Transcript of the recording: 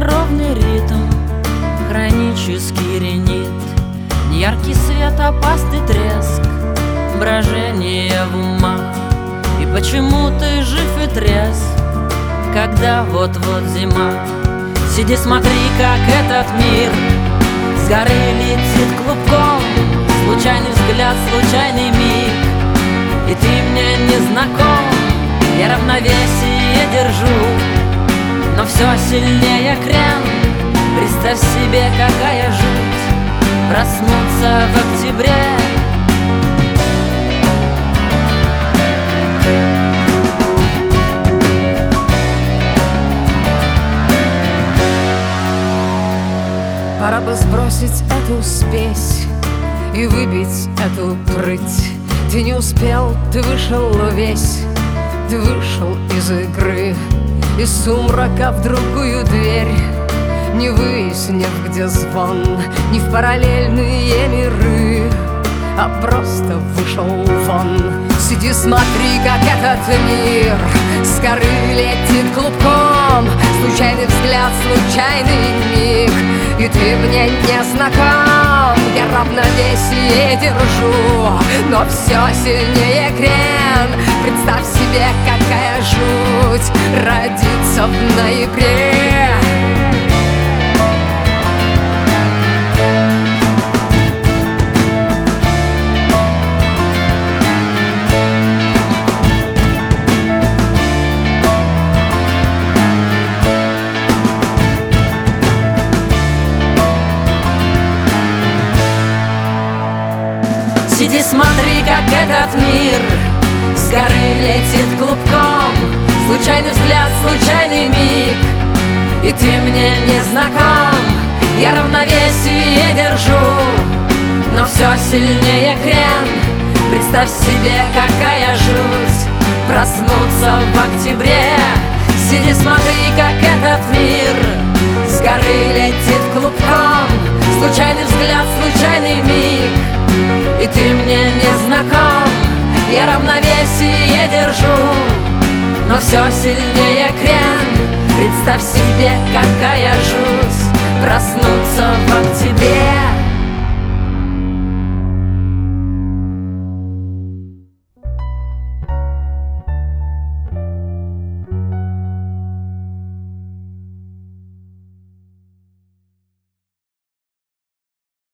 ровный ритм, хронический ринит, неяркий свет, опасный треск, брожение в умах. И почему ты жив и трезв, когда вот-вот зима? Сиди, смотри, как этот мир с горы летит клубком. Случайный взгляд, случайный миг, и ты мне не знаком. Я равновесие держу, но все сильнее крен. Представь себе, какая жуть проснуться в октябре. Пора бы сбросить эту спесь и выбить эту прыть. Ты не успел, ты вышел весь, ты вышел из игры, из сумрака в другую дверь, не выяснив, где звон, не в параллельные миры, а просто вышел вон. Сиди, смотри, как этот мир с горы летит клубком. Случайный взгляд, случайный миг, и ты мне не знаком. Я равновесие держу, но все сильнее крен. Представь себе, какая жуть родиться в ноябре. Сиди, смотри, как этот мир с горы летит клубком. Случайный взгляд, случайный миг, и ты мне не знаком. Я равновесие держу, но все сильнее крен. Представь себе, какая жуть проснуться в октябре. Сиди, смотри, как этот мир с горы летит клубком. Случайный взгляд, случайный миг, и ты мне не знаком. Я равновесие держу, но все сильнее крен. Представь себе, какая